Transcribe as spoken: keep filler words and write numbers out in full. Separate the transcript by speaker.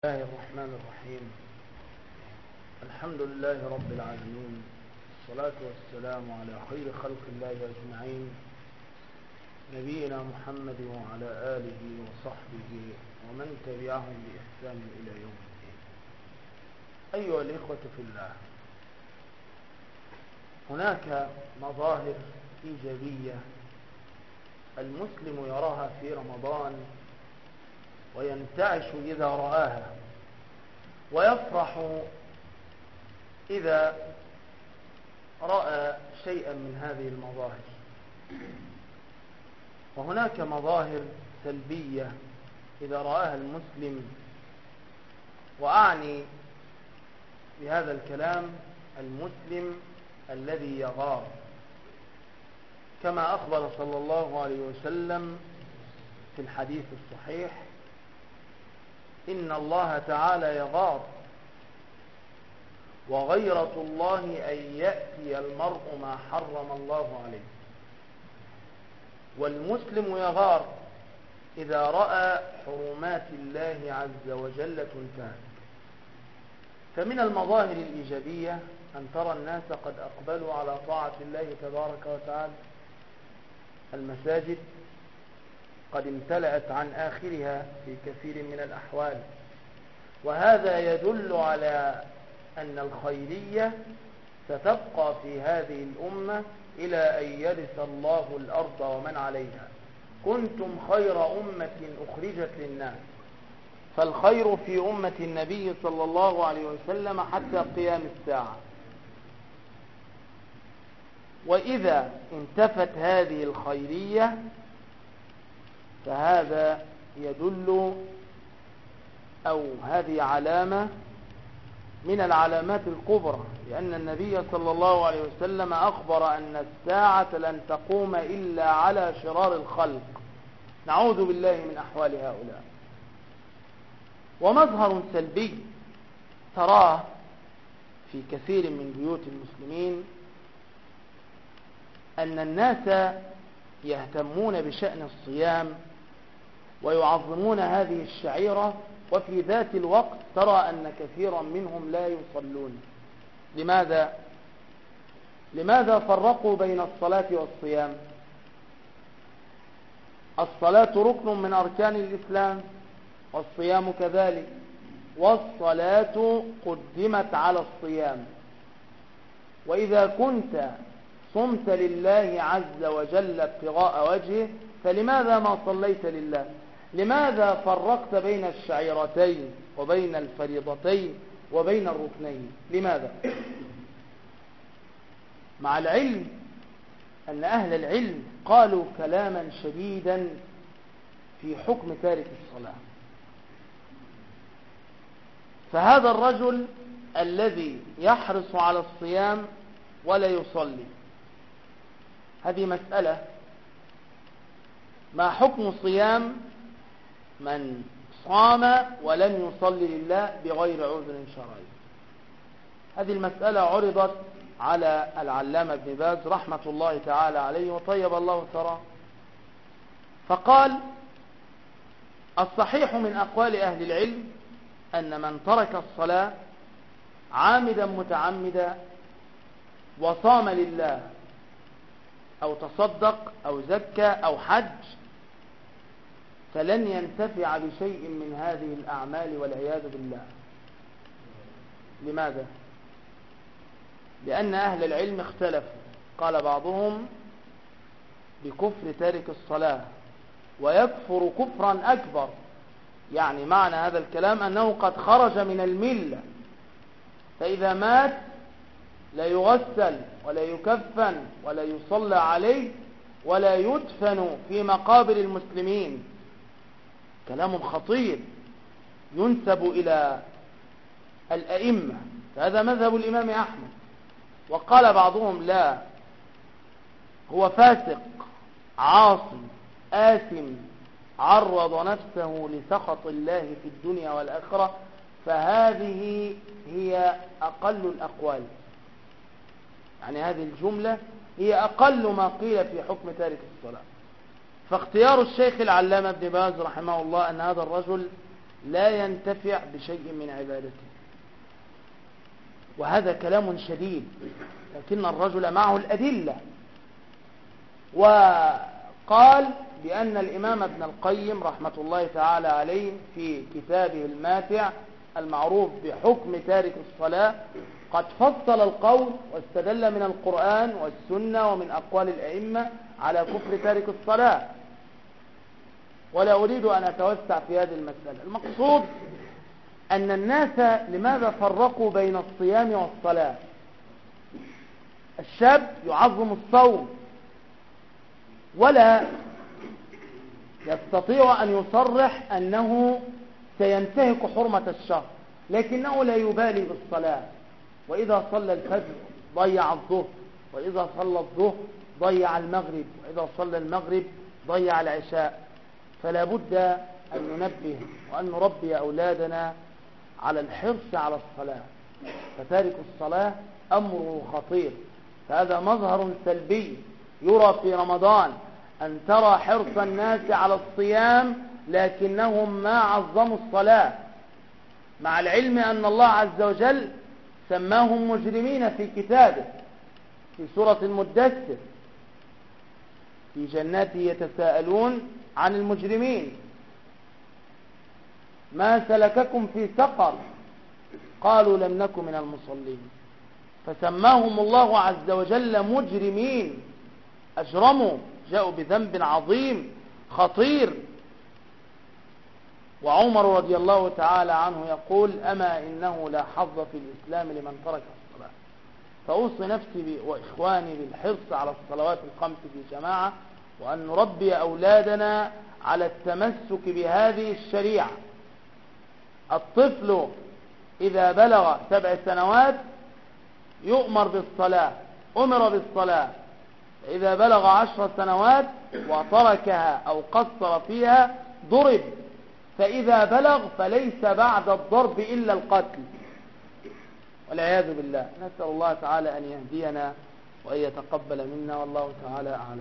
Speaker 1: بسم الله الرحمن الرحيم. الحمد لله رب العالمين، الصلاة والسلام على خير خلق الله أجمعين، نبينا محمد وعلى آله وصحبه ومن تبعهم بإحسان إلى يوم الدين. أيها الإخوة في الله، هناك مظاهر إيجابية المسلم يراها في رمضان وينتعش إذا رآها، ويفرح إذا رأى شيئا من هذه المظاهر. وهناك مظاهر سلبية إذا رآها المسلم، وأعني بهذا الكلام المسلم الذي يغار، كما أخبر صلى الله عليه وسلم في الحديث الصحيح: إن الله تعالى يغار، وغيرة الله أن يأتي المرء ما حرم الله عليه. والمسلم يغار إذا رأى حرمات الله عز وجل تنتهك. فمن المظاهر الإيجابية أن ترى الناس قد أقبلوا على طاعة الله تبارك وتعالى، المساجد قد امتلأت عن آخرها في كثير من الأحوال، وهذا يدل على أن الخيرية ستبقى في هذه الأمة إلى أن يرث الله الأرض ومن عليها. كنتم خير أمة أخرجت للناس، فالخير في أمة النبي صلى الله عليه وسلم حتى قيام الساعة. وإذا انتفت هذه الخيرية فهذا يدل أو هذه علامة من العلامات الكبرى، لأن النبي صلى الله عليه وسلم أخبر أن الساعة لن تقوم إلا على شرار الخلق، نعوذ بالله من أحوال هؤلاء. ومظهر سلبي تراه في كثير من بيوت المسلمين أن الناس يهتمون بشأن الصيام ويعظمون هذه الشعيرة، وفي ذات الوقت ترى أن كثيرا منهم لا يصلون. لماذا؟ لماذا فرقوا بين الصلاة والصيام؟ الصلاة ركن من أركان الإسلام، والصيام كذلك، والصلاة قدمت على الصيام. وإذا كنت صمت لله عز وجل ابتغاء وجهه فلماذا ما صليت لله؟ لماذا فرقت بين الشعيرتين وبين الفريضتين وبين الركنين؟ لماذا؟ مع العلم أن أهل العلم قالوا كلاما شديدا في حكم تارك الصلاة. فهذا الرجل الذي يحرص على الصيام ولا يصلي، هذه مسألة. ما حكم صيام من صام ولم يصلي لله بغير عذر شرعي؟ هذه المسألة عرضت على العلامة ابن باز رحمة الله تعالى عليه وطيب الله ثراه، فقال: الصحيح من أقوال أهل العلم أن من ترك الصلاة عامدا متعمدا وصام لله أو تصدق أو زكى أو حج فلن ينتفع بشيء من هذه الأعمال والعياذ بالله. لماذا؟ لأن أهل العلم اختلفوا، قال بعضهم بكفر تارك الصلاة ويكفر كفرا أكبر، يعني معنى هذا الكلام أنه قد خرج من الملة، فإذا مات لا يغسل ولا يكفن ولا يصلى عليه ولا يدفن في مقابر المسلمين. كلام خطير ينسب إلى الأئمة، فهذا مذهب الإمام أحمد. وقال بعضهم لا، هو فاسق عاصي آثم عرض نفسه لسخط الله في الدنيا والآخرة، فهذه هي أقل الأقوال. يعني هذه الجملة هي أقل ما قيل في حكم تارك الصلاة. فاختيار الشيخ العلامة ابن باز رحمه الله أن هذا الرجل لا ينتفع بشيء من عبادته. وهذا كلام شديد، لكن الرجل معه الأدلة. وقال بأن الإمام ابن القيم رحمة الله تعالى عليه في كتابه الماتع المعروف بحكم تارك الصلاة قد فصل القول واستدل من القرآن والسنة ومن أقوال الأئمة على كفر تارك الصلاة، ولا أريد أن أتوسع في هذه المسألة. المقصود أن الناس لماذا فرقوا بين الصيام والصلاة؟ الشاب يعظم الصوم ولا يستطيع أن يصرح أنه سينتهك حرمة الشهر، لكنه لا يبالي بالصلاة، وإذا صلى الفجر ضيع الظهر، وإذا صلى الظهر ضيع المغرب، وإذا صلى المغرب ضيع العشاء. فلا بد أن ننبه وأن نربي أولادنا على الحرص على الصلاة، فتارك الصلاة أمره خطير. فهذا مظهر سلبي يرى في رمضان، أن ترى حرص الناس على الصيام لكنهم ما عظموا الصلاة، مع العلم أن الله عز وجل سماهم مجرمين في كتابه في سورة المدثر، في جناته يتساءلون عن المجرمين ما سلككم في سقر قالوا لم نكن من المصلين. فسماهم الله عز وجل مجرمين، أجرموا، جاءوا بذنب عظيم خطير. وعمر رضي الله تعالى عنه يقول: أما إنه لا حظ في الإسلام لمن ترك الصلاة. فأوصي نفسي وإخواني بالحرص على الصلوات الخمس في جماعة، وأن نربي أولادنا على التمسك بهذه الشريعة. الطفل إذا بلغ سبع سنوات يؤمر بالصلاة، أمر بالصلاة. إذا بلغ عشر سنوات وتركها أو قصر فيها ضرب، فإذا بلغ فليس بعد الضرب إلا القتل، والعياذ بالله. نسأل الله تعالى أن يهدينا وأن يتقبل منا، والله تعالى أعلم.